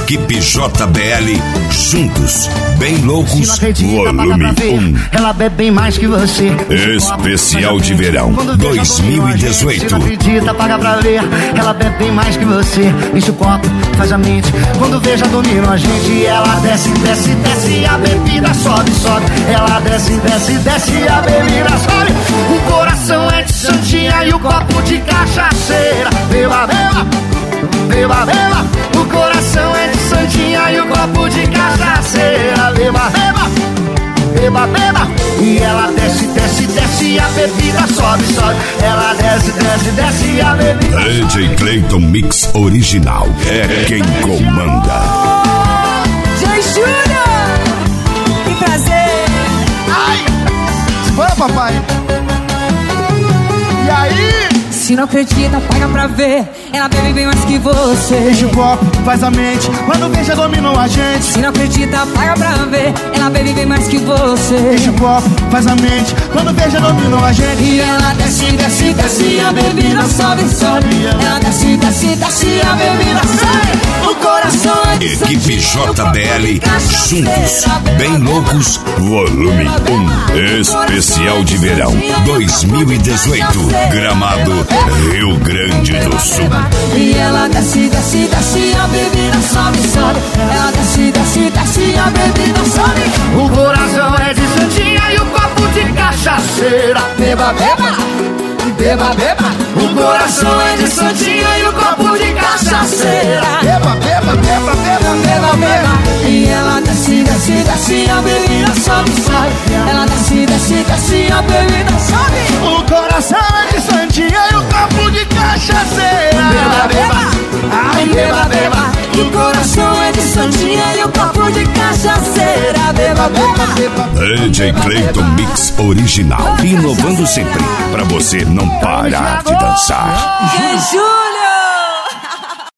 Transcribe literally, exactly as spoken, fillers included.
Equipe J B L, juntos, bem loucos, volume um. Ela bebe bem mais que você. Especial de verão dois mil e dezoito. Não acredita, paga pra ver. Ela bebe bem mais que você. Enche o copo, faz a mente. Quando veja, domina a gente. Ela desce, desce, desce. A bebida sobe, sobe. Ela desce, desce, desce. A bebida sobe. O coração é de santinha e o copo de cachaceira. Beba, beba, beba, beba. O coração é de santinha e o copo de cachaceira. Beba, beba, beba, beba. E ela desce, desce, desce. A bebida sobe, sobe. Ela desce, desce, desce. A bebida D J Clayton Mix Original é quem comanda. J Júnior, que prazer. Ai, bora, papai. E aí? Se não acredita, paga pra ver. Ela bebe bem mais que você. Enche o copo, faz a mente. Quando veja, dominou a gente. Se não acredita, paga pra ver. Ela bebe bem mais que você. Enche o copo, faz a mente. Quando veja, dominou a gente. E ela desce, desce, desce. A bebida sobe, sobe. Ela desce, desce, desce. A bebida sobe. O coração é de Equipe J B L, juntos, bem loucos, volume um. Especial de verão dois mil e dezoito. Gramado, Rio Grande do Sul. E ela desce, desce, desce. A bebida sobe, sobe. Ela desce, desce, desce. A bebida sobe. O coração é de santinha e o copo de cachaceira. Beba, beba. Beba, beba. O coração é de santinha e o copo de cachaceira. Beba, beba, beba, beba, Beba, beba. E ela desce, desce, desce. A bebida sobe, sobe. Ela desce, desce, desce. A bebida sobe. O coração é de santinha e o copo de cachaceira. Beba, beba. Ai, beba, beba. O coração é de santinha e o copo de cachaceira. Beba, beba, beba. D J Clayton Mix Original, inovando sempre, pra você não parar de dançar. J Júnior.